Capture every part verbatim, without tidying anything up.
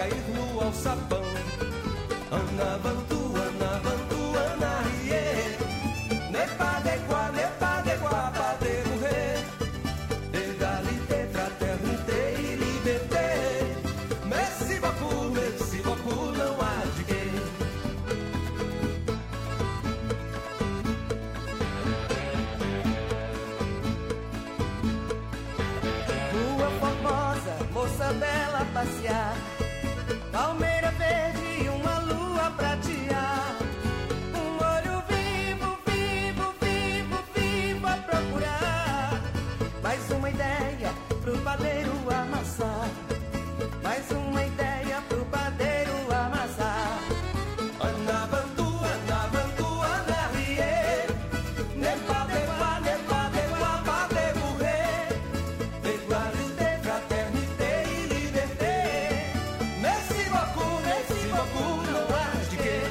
cair no alçapão. Ana Vantu, Ana Vantu, Ana Rie, ne pade qua, ne pade qua, pade morrer. Égalité, fraternité e liberté. Merci beaucoup, merci beaucoup, não há de quê. Rua Formosa, moça bela passear, palmeira verde e uma lua pratear. Um olho vivo, vivo, vivo, vivo a procurar. Mais uma ideia pro padeiro amassar. Mais uma ideia pro padeiro amassar. Ana Vantu, Ana Vantu, Ana Rie, ne pade qua, ne pade qua, pade morrer. Égalité, fraternité e liberté. Merci beaucoup, merci beaucoup, não há de quê.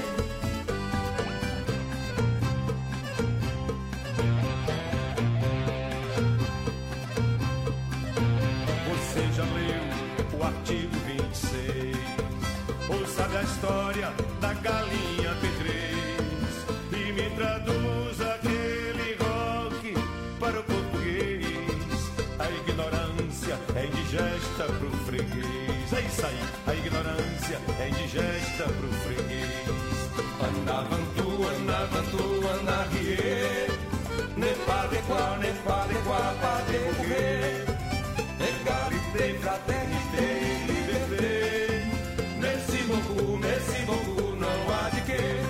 Você já leu o artigo vinte e seis? Ou sabe a história da galinha P três? E me traduz aquele rock para o português. A ignorância é indigesta pro freguês. É isso aí, a ignorância é indigesta pro freguês. Ana Vantu, Ana Vantu, Ana Rie, ne pade qua, ne pade qua, pade morrer. Égalité, fraternité e liberté. Merci beaucoup, merci beaucoup, não há de quê.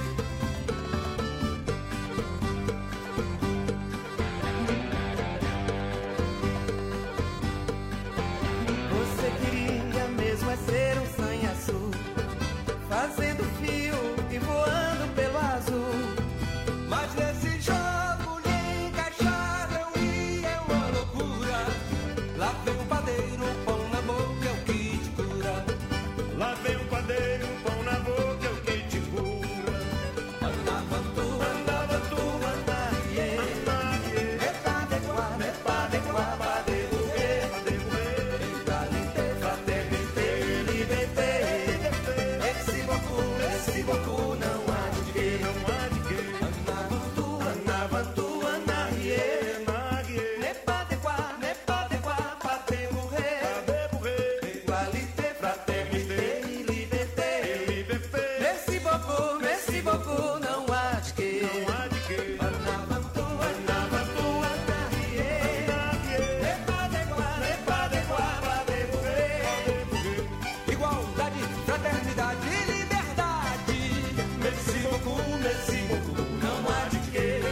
Você queria mesmo é ser um sanhaçu, fazendo fio e voando pelo azul. Mas nesse jogo lhe encaixar não ia uma loucura. Lá vem o padeiro, pão na boca é o que te cura. Lá vem o padeiro, pão na boca é o que te cura. Ana Vantu, Ana Vantu, Ana Rie, ne pade qua, ne pade qua, pade morrer. Égalité, fraternité e liberté. Merci beaucoup, merci beaucoup, não há de quê. Não há de quê. Ana Vantu, Ana Vantu, Ana Rie, ne pade qua, ne pade qua, pade morrer. Égalité, fraternité e liberté. Merci beaucoup, merci beaucoup, não há de quê. Não há de quê. Ana Vantu, Ana Vantu, Ana Rie, ne pade qua, ne pade qua, pade morrer. Igualdade, fraternidade e liberdade. Merci beaucoup, merci beaucoup, não há de quê.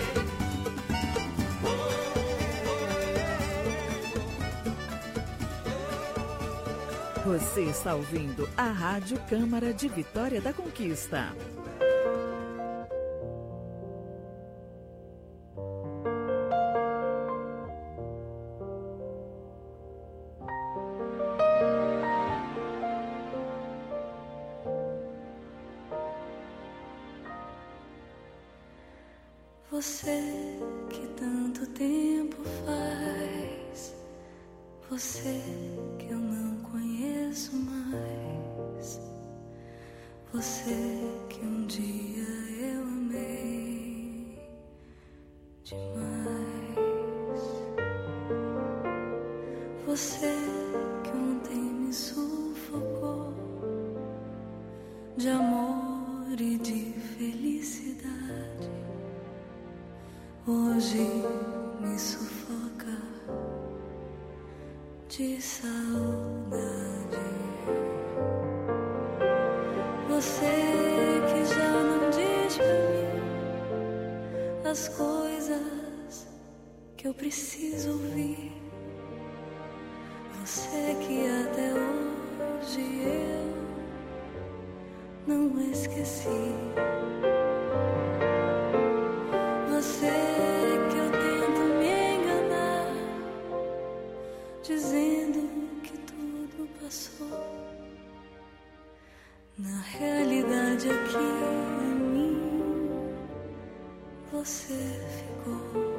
Você está ouvindo a Rádio Câmara de Vitória da Conquista. Você que tanto tempo faz, você que eu não conheço mais, você que um dia eu amei demais, você que ontem me sufocou de amor e de felicidade, hoje me sufoca de saudade. Você que já não diz pra mim as coisas que eu preciso ouvir, você que até hoje eu não esqueci. Você que eu tento me enganar, dizendo que tudo passou. Na realidade aqui em mim você ficou.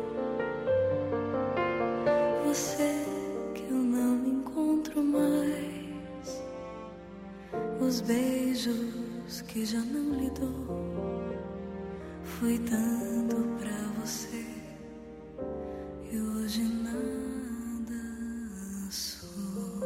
Você que eu não encontro mais, Os beijos que já não lhe dou, fui dando pra você e hoje nada sou.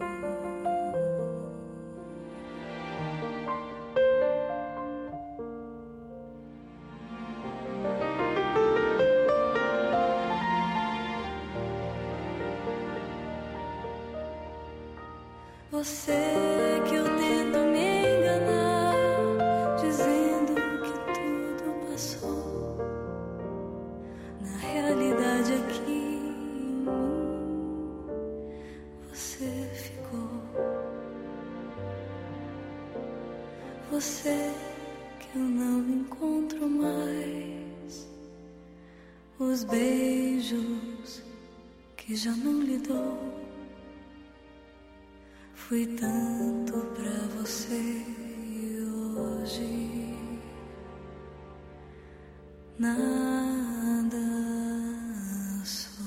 Você que eu tento me enganar, dizendo que tudo passou. Na realidade aqui em mim você ficou. Você que eu não encontro mais. Os beijos que já não lhe dou, fui tanto pra você e hoje nada sou.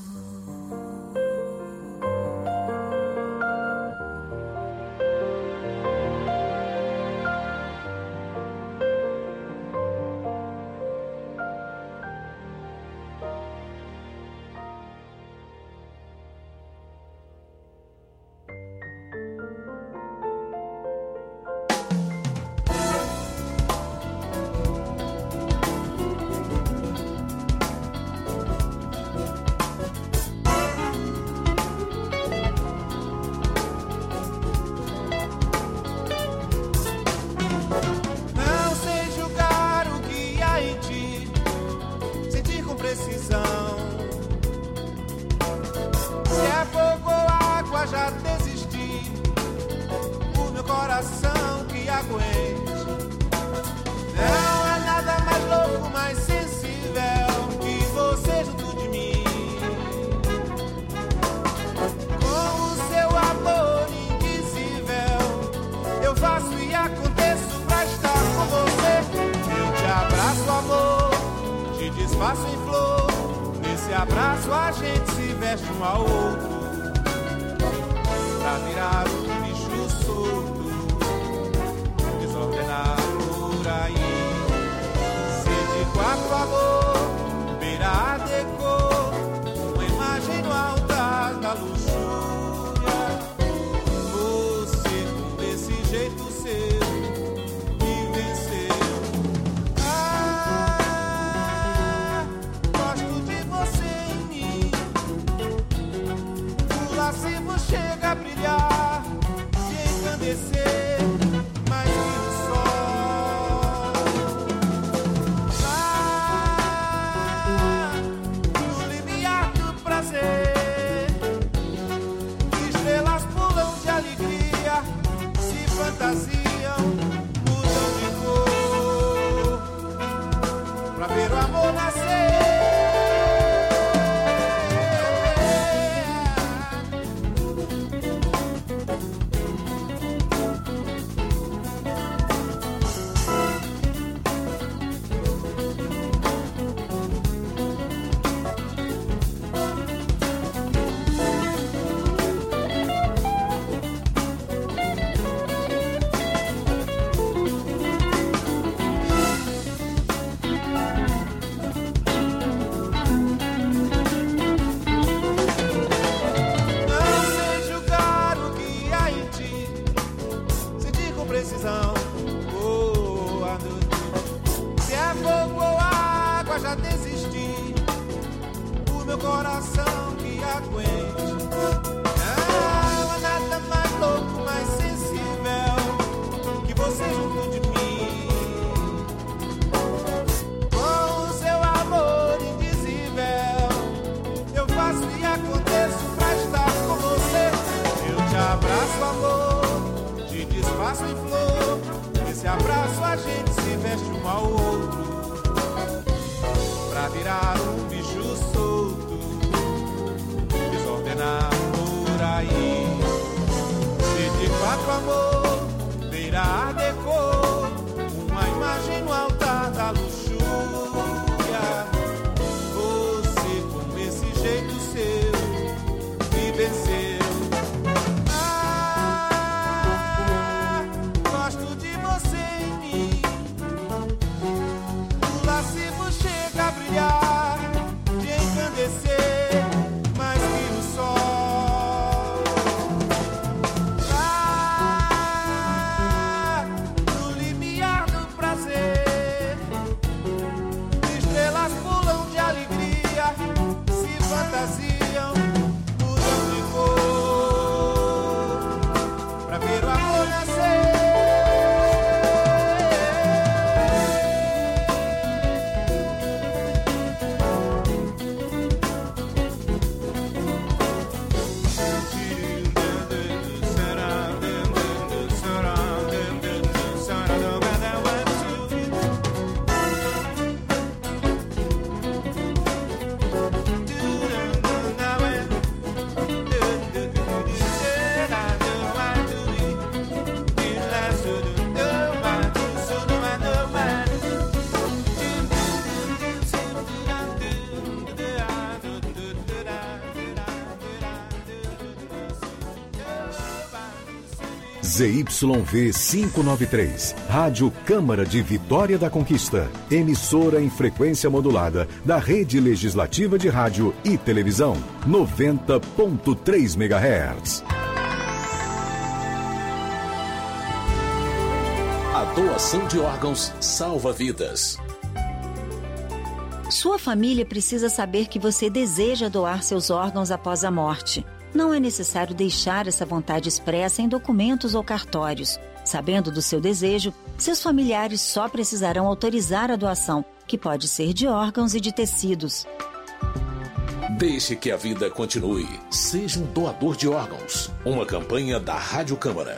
Faço em flor, nesse abraço a gente se veste um ao outro, pra virar um bicho solto, desordenado por aí. Ser de quatro amor, beira a decor, uma imagem no altar da luxúria. Você com esse jeito seu me venceu. Chega a brilhar, se engrandecer mais que o sol. Lá no limiar do prazer, estrelas pulam de alegria, se fantasiam, mudam de cor, pra ver o amor nascer. Coração que aguente. Não há nada mais louco, mais sensível que você junto de mim. Com o seu amor indizível, eu faço e aconteço pra estar com você. Eu te abraço, amor, te desfaço em flor. Nesse abraço a gente se veste um ao outro, pra virar um bicho solto, por aí. Se de quatro amor, beira a decor, uma imagem no altar da luxúria. Você com esse jeito seu me venceu. Ah, Z Y V quinhentos e noventa e três, Rádio Câmara de Vitória da Conquista, emissora em frequência modulada da Rede Legislativa de Rádio e Televisão, noventa ponto três megahertz. A doação de órgãos salva vidas. Sua família precisa saber que você deseja doar seus órgãos após a morte. Não é necessário deixar essa vontade expressa em documentos ou cartórios. Sabendo do seu desejo, seus familiares só precisarão autorizar a doação, que pode ser de órgãos e de tecidos. Deixe que a vida continue. Seja um doador de órgãos. Uma campanha da Rádio Câmara.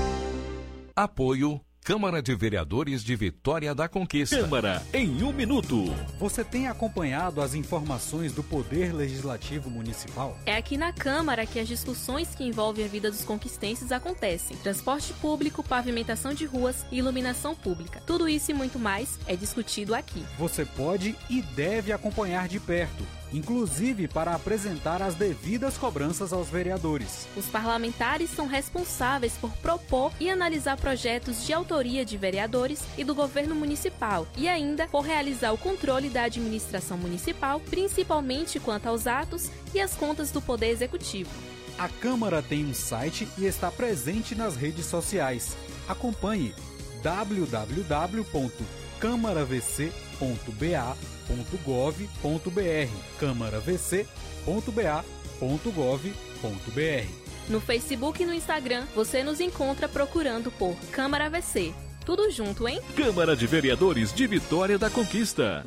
Apoio Câmara de Vereadores de Vitória da Conquista. Câmara em um minuto. Você tem acompanhado as informações do Poder Legislativo Municipal? É aqui na Câmara que as discussões que envolvem a vida dos conquistenses acontecem. Transporte público, pavimentação de ruas e iluminação pública. Tudo isso e muito mais é discutido aqui. Você pode e deve acompanhar de perto, inclusive para apresentar as devidas cobranças aos vereadores. Os parlamentares são responsáveis por propor e analisar projetos de autoria de vereadores e do governo municipal e ainda por realizar o controle da administração municipal, principalmente quanto aos atos e as contas do Poder Executivo. A Câmara tem um site e está presente nas redes sociais. Acompanhe w w w ponto câmara v c ponto b a ponto gov ponto b r, câmara v c ponto b a ponto gov ponto b r. No Facebook e no Instagram, você nos encontra procurando por Câmara V C. Tudo junto, hein? Câmara de Vereadores de Vitória da Conquista.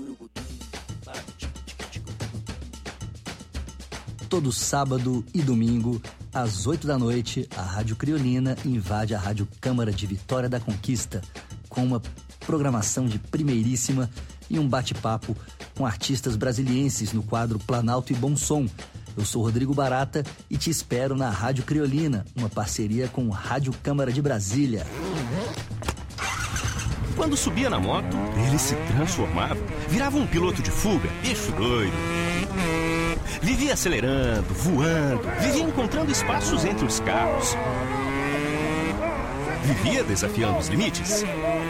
Todo sábado e domingo, às oito da noite, a Rádio Criolina invade a Rádio Câmara de Vitória da Conquista, com uma programação de primeiríssima e um bate-papo com artistas brasilienses no quadro Planalto e Bom Som. Eu sou Rodrigo Barata e te espero na Rádio Criolina, uma parceria com Rádio Câmara de Brasília. Quando subia na moto, ele se transformava, virava um piloto de fuga, bicho doido. Vivia acelerando, voando, vivia encontrando espaços entre os carros. Vivia desafiando os limites.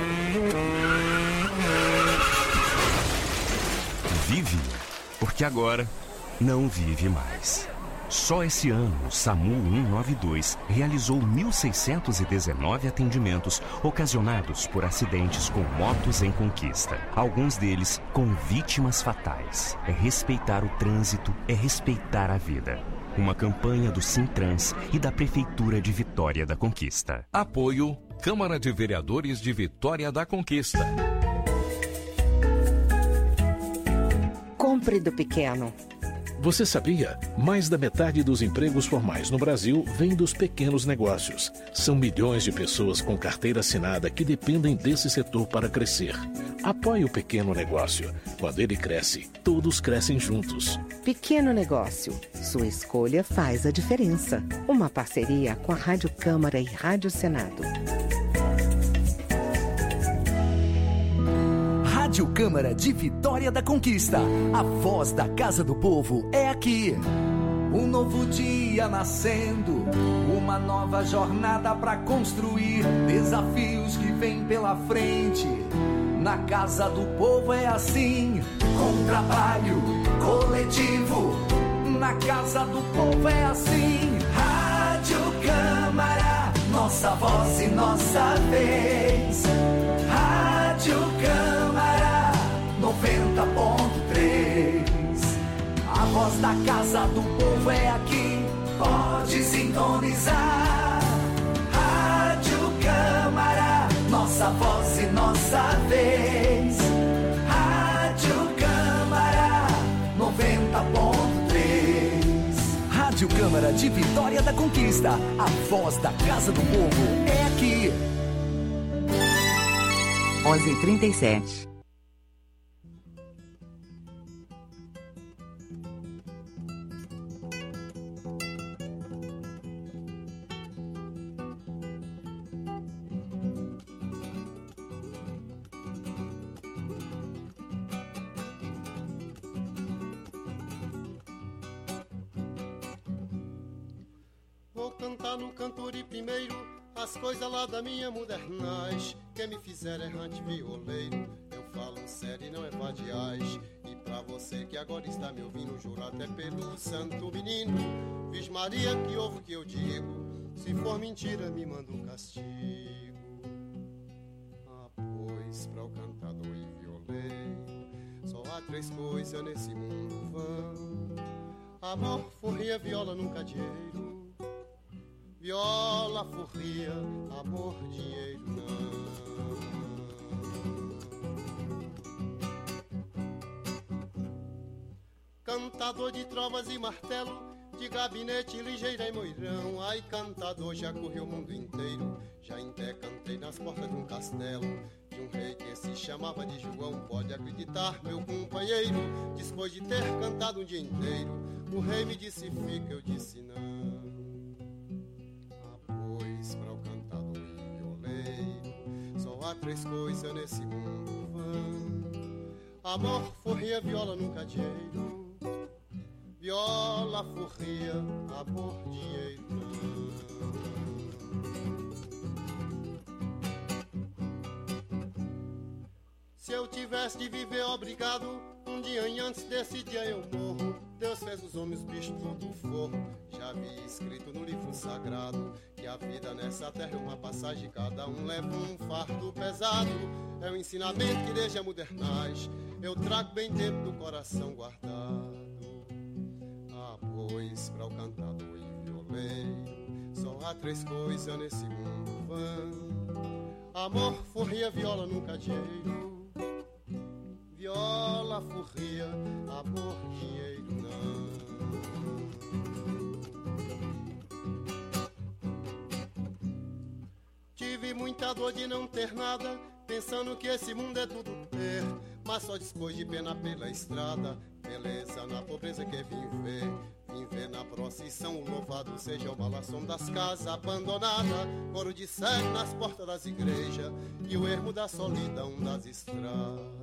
Vive, porque agora não vive mais. Só esse ano, o SAMU cento e noventa e dois realizou mil seiscentos e dezenove atendimentos ocasionados por acidentes com motos em conquista. Alguns deles com vítimas fatais. É respeitar o trânsito, é respeitar a vida. Uma campanha do Sintrans e da Prefeitura de Vitória da Conquista. Apoio Câmara de Vereadores de Vitória da Conquista. Compre do pequeno. Você sabia? Mais da metade dos empregos formais no Brasil vem dos pequenos negócios. São milhões de pessoas com carteira assinada que dependem desse setor para crescer. Apoie o pequeno negócio. Quando ele cresce, todos crescem juntos. Pequeno negócio. Sua escolha faz a diferença. Uma parceria com a Rádio Câmara e Rádio Senado. Rádio Câmara de Vitória da Conquista. A voz da Casa do Povo é aqui. Um novo dia nascendo, uma nova jornada para construir, desafios que vêm pela frente. Na Casa do Povo é assim, com trabalho coletivo. Na Casa do Povo é assim. Rádio Câmara, nossa voz e nossa vez. Rádio Câmara noventa ponto três. A voz da Casa do Povo é aqui, pode sintonizar. Rádio Câmara, nossa voz e nossa vez. Rádio Câmara noventa ponto três. Rádio Câmara de Vitória da Conquista, a voz da Casa do Povo é aqui. onze e trinta e sete. Vou cantar no canto de primeiro, as coisas lá da minha modernais, que me fizeram errante violeiro. Eu falo sério e não é vadiais. E pra você que agora está me ouvindo, juro até pelo santo menino, Vixe Maria, que ouve o que eu digo, se for mentira me manda um castigo. Ah, pois pra o cantador e violeiro só há três coisas nesse mundo vão: amor, forria, viola, nunca dinheiro. Viola, forria, amor, dinheiro não. Cantador de trovas e martelo, de gabinete ligeira e moirão. Ai, cantador, já corri o mundo inteiro, já até cantei nas portas de um castelo, de um rei que se chamava de João. Pode acreditar, meu companheiro, depois de ter cantado um dia inteiro, o rei me disse fica, eu disse não. Pra o cantador e violeiro só há três coisas nesse mundo vão: amor, forria, viola, nunca dinheiro. Viola, forria, amor, dinheiro não. Se eu tivesse de viver obrigado, um dia antes desse dia eu morro. Deus fez os homens, bichos, tudo forro. Já vi escrito no livro sagrado que a vida nessa terra é uma passagem, cada um leva um fardo pesado. É um ensinamento que desde a modernais eu trago bem dentro do coração guardado. Ah, pois pra o cantador e violeiro só há três coisas nesse mundo vão: amor, forria, viola, nunca dinheiro. Viola, forria, amor, dinheiro não. Tive muita dor de não ter nada, pensando que esse mundo é tudo ter, mas só depois de pena pela estrada, beleza na pobreza que vim ver. Vim ver na procissão o louvado seja o balação das casas abandonadas, coro de cego nas portas das igrejas e o ermo da solidão das estradas.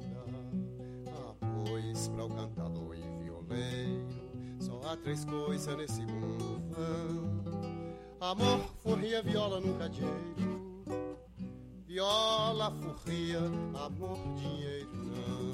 Pois pra o cantador e violeiro só há três coisas nesse mundo vão: amor, forria, viola, nunca dinheiro. Viola, forria, amor, dinheiro não.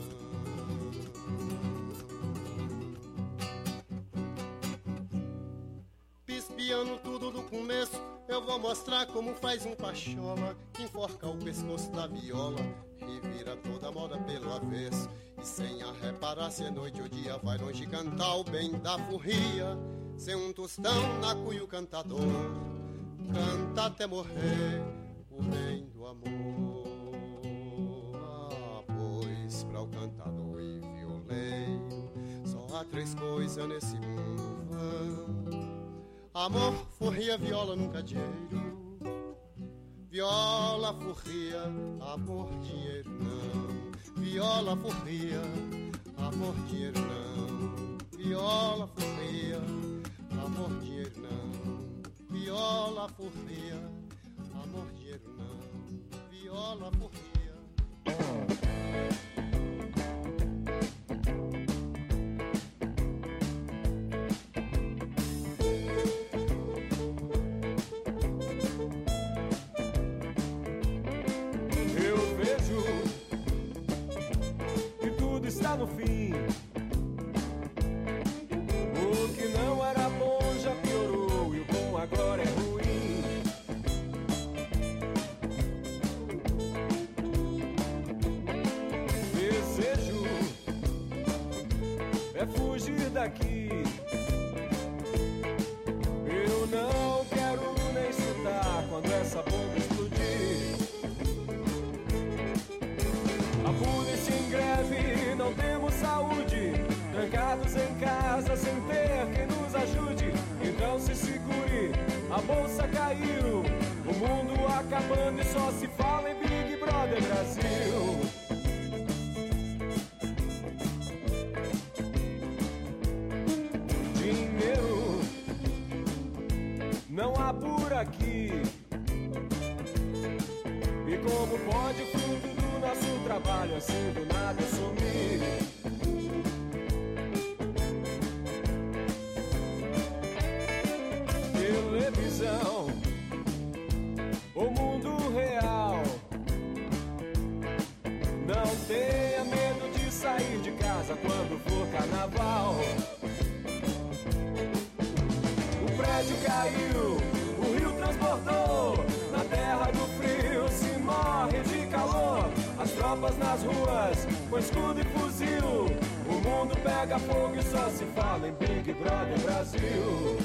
Pispiando tudo do começo, eu vou mostrar como faz um pachola, que enforca o pescoço da viola e vira toda a moda pelo avesso. E sem a reparar se é noite ou dia, vai longe cantar o bem da forria. Sem um tostão na cuia o cantador canta até morrer o bem do amor. Ah, pois pra o cantador e violeiro só há três coisas nesse mundo vão: amor, forria, viola, nunca dinheiro. Viola, forria, amor, dinheiro não. Viola, forria, amor, dinheiro não. Viola, forria, amor, dinheiro não. Viola, forria, amor, dinheiro não. Viola, forria. Está no fim. O que não era bom já piorou e o bom agora é ruim. Desejo é fugir daqui. Eu não quero nem escutar quando essa bomba explodir. A polícia em greve, não temos saúde, trancados em casa sem ter quem nos ajude. Então se segure, a bolsa caiu, o mundo acabando e só se fala em Big Brother Brasil. Dinheiro não há por aqui. E como pode o fruto do nosso trabalho assim do nada sumir? Televisão, caiu, o rio transbordou. Na terra do frio se morre de calor. As tropas nas ruas, com escudo e fuzil. O mundo pega fogo e só se fala em Big Brother Brasil.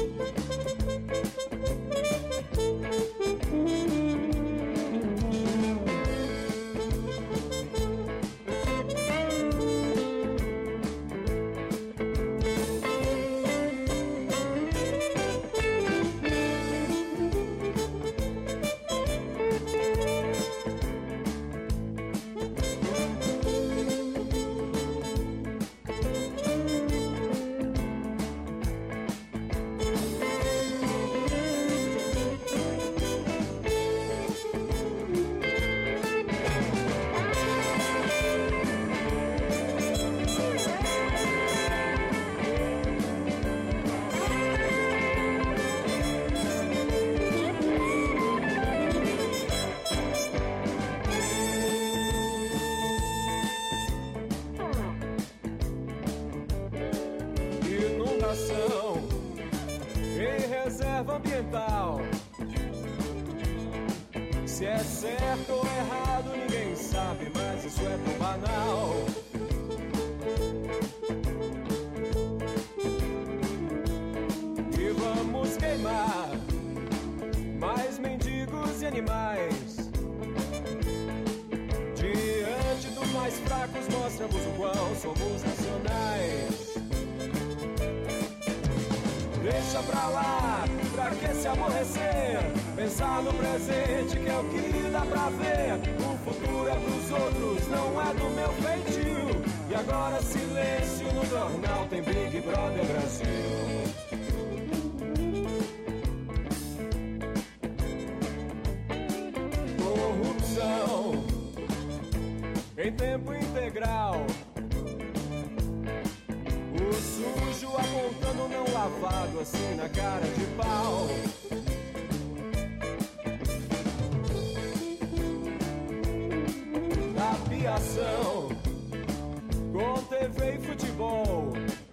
Em reserva ambiental. Se é certo ou errado ninguém sabe, mas isso é tão banal. E vamos queimar mais mendigos e animais. Diante dos mais fracos mostramos o quão somos nacionais. Deixa pra lá, pra que se aborrecer? Pensar no presente que é o que dá pra ver. O futuro é pros outros, não é do meu feitio. E agora silêncio no jornal, tem Big Brother Brasil. Corrupção em tempo integral. O sujo apontando não lavado assim na cara de pau. Tapiação com T V e futebol.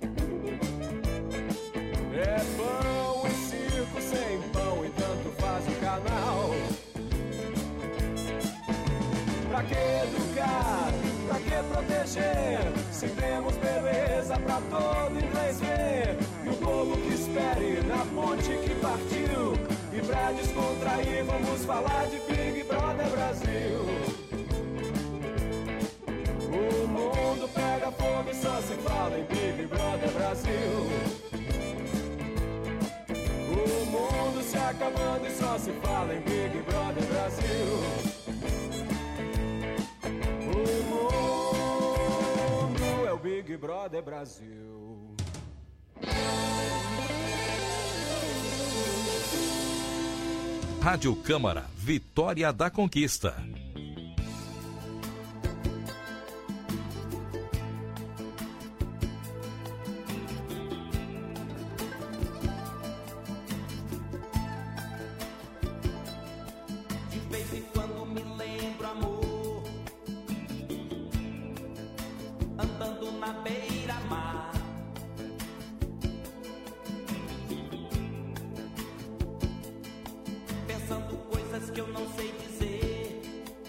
É pão e circo sem pão e tanto faz o canal. Pra que educar? Pra que proteger? Se temos beleza pra todo inglês ver. E o povo que espere na ponte que partiu. E pra descontrair vamos falar de Big Brother Brasil. O mundo pega fogo e só se fala em Big Brother Brasil. O mundo se acabando e só se fala em Big Brother Brasil. O mundo é o Big Brother Brasil. Rádio Câmara, Vitória da Conquista. Pensando coisas que eu não sei dizer.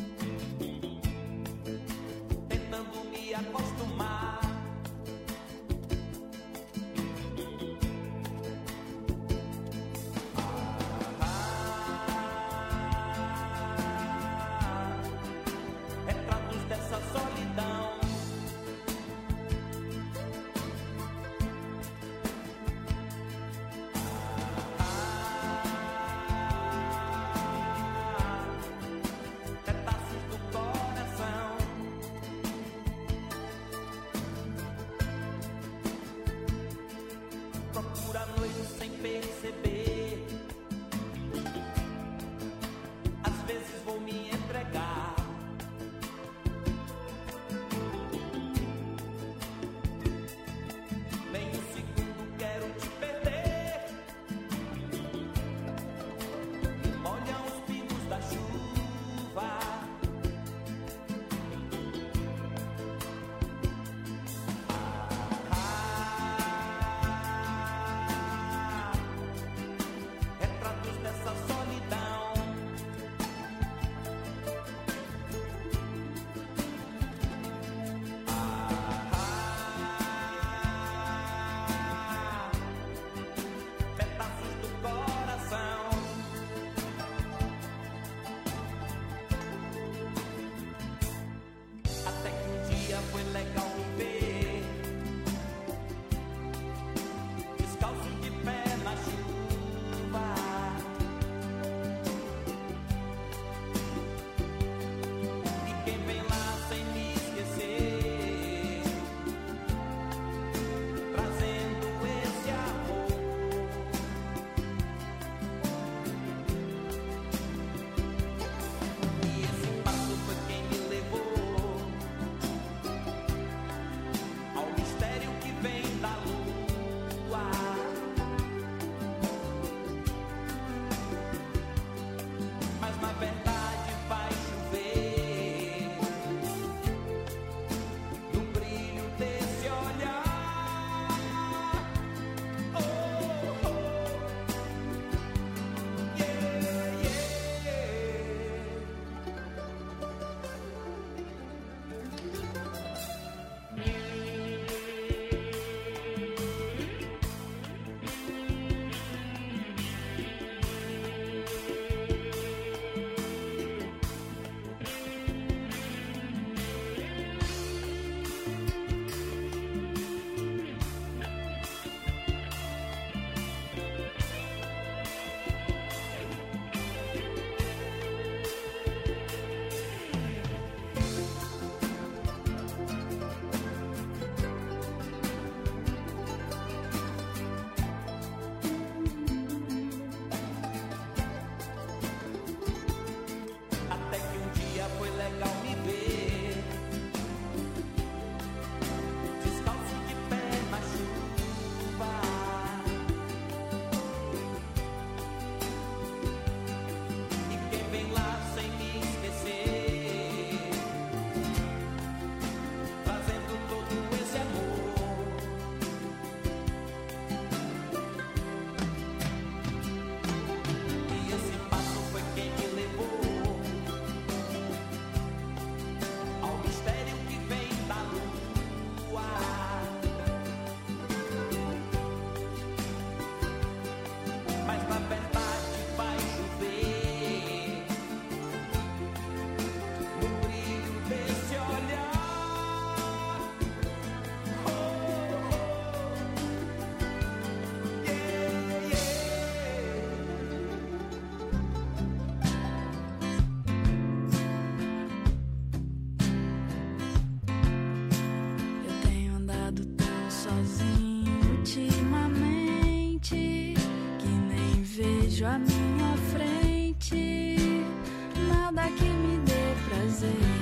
vejo à minha frente nada que me dê prazer.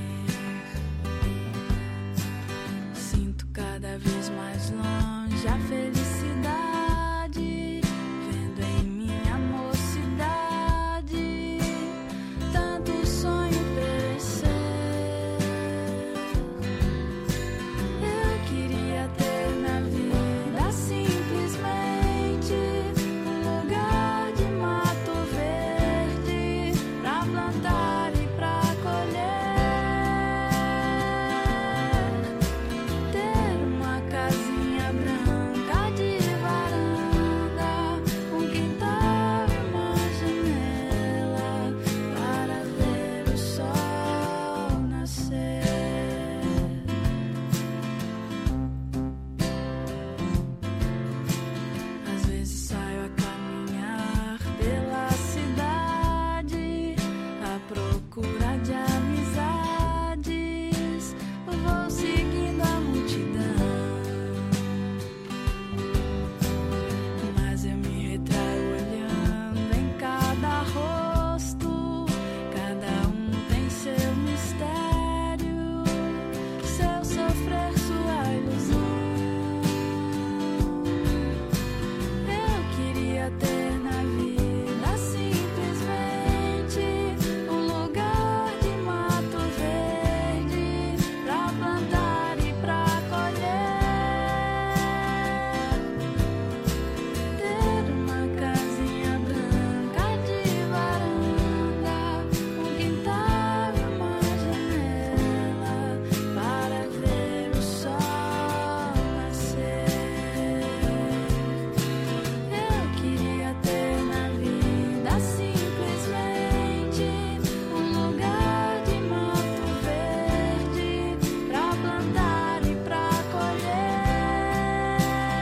Sinto cada vez mais longe a felicidade, vendo em minha mocidade tanto sonho perecer. Eu queria ter na vida simplesmente um lugar de mato verde pra plantar e pra colher, ter uma casinha branca de varanda, um quintal e uma janela para ver o sol nascer. Às vezes saio a caminhar pela cidade à procura de amizades, vou seguindo a multidão, mas eu me retraio olhando em cada rosto, cada um tem seu mistério, seu sofrer, sua ilusão. Eu queria ter na vida simplesmente um lugar de mato verde pra plantar e pra colher, ter uma casinha branca de varanda, um quintal e uma janela para ver o sol nascer. Eu queria ter na vida simplesmente um lugar de mato verde pra plantar e pra colher,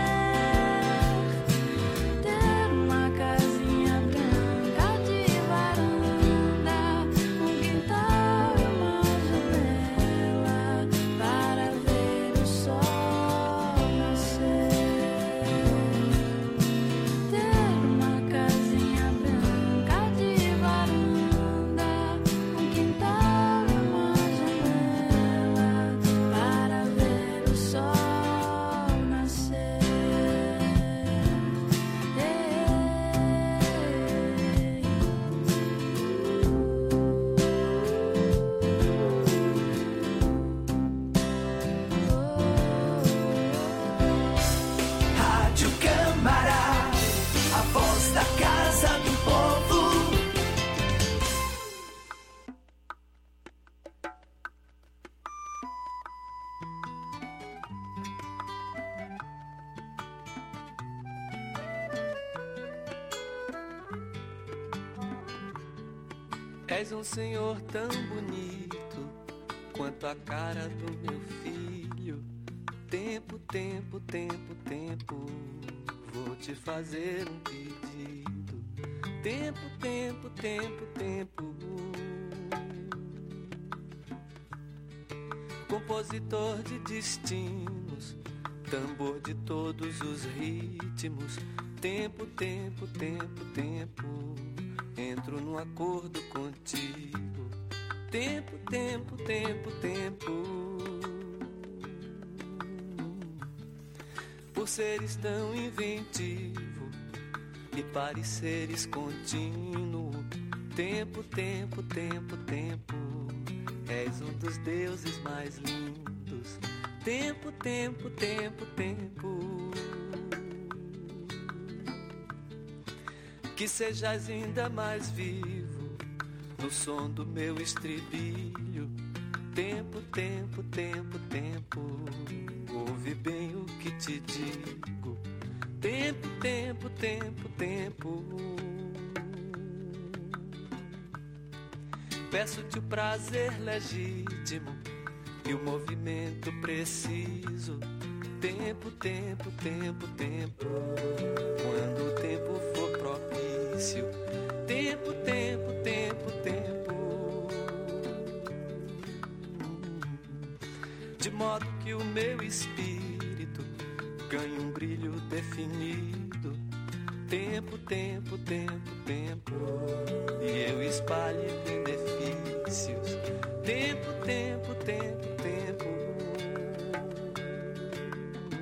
ter uma casinha branca de varanda, um quintal e uma janela para ver o sol nascer, ter uma casinha branca de varanda, um quintal e uma janela para ver o sol nascer. Rádio Câmara, a voz da Casa do Povo. És um senhor tão bonito quanto a cara do meu filho. Tempo, tempo, tempo, tempo, vou te fazer um pedido. Tempo, tempo, tempo, tempo. Compositor de destinos, tambor de todos os ritmos. Tempo, tempo, tempo, tempo, entro num acordo contigo. Tempo, tempo, tempo, tempo. Por seres tão inventivo e pareceres contínuo. Tempo, tempo, tempo, tempo, és um dos deuses mais lindos. Tempo, tempo, tempo, tempo. Que sejas ainda mais vivo no som do meu estribilho. Tempo, tempo, tempo, tempo, ouve bem o que te digo. Tempo, tempo, tempo, tempo. Peço-te o prazer legítimo e o movimento preciso. Tempo, tempo, tempo, tempo, quando o tempo for propício. Tempo, tempo, tempo, tempo, de modo que o meu espírito ganhe um brilho definido. Tempo, tempo, tempo, tempo, e eu espalhe benefícios. Tempo, tempo, tempo,